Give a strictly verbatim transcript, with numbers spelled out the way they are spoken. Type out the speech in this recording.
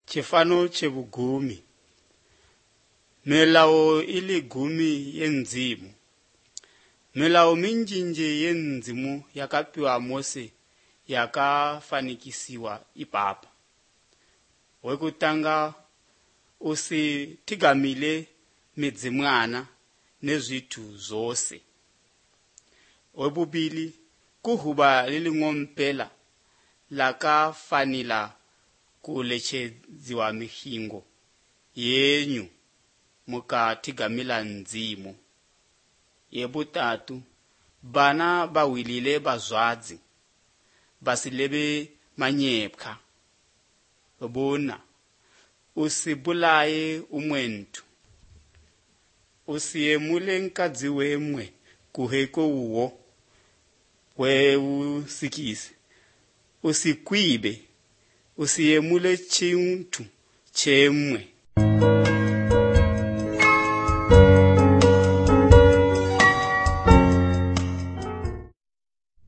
Chifano chebugumi. Melao ili gumi yenzimu. Melao minjinje yenzimu yakapiwa Mose yakafanikisiwa ipapa. Wekutanga usitigamile midzimwana nezwitu zose. Webubili kuhuba lili ngompela lakafanila kulecheziwa mihingo yenyu mukatigamila nzimu. Yebutatu bana bawilile bazwadzi basilebe manyepka. Bona usibulaye umwentu. Usiyemule nkadzi wemwe kuheko uwo we usikise. Usikwibe. Usiyemule chintu chemwe.